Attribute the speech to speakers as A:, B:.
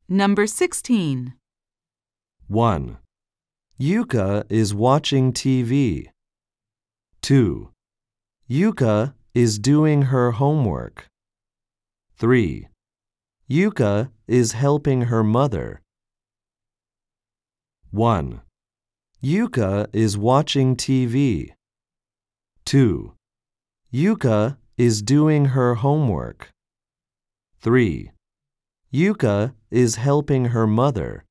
A: Number 16.
B: 1. Yuka is watching TV. 2. Yuka is doing her homework. 3. Yuka is helping her mother. 1. Yuka is watching TV. 2. Yuka is doing her homework. 3. Yuka is helping her mother.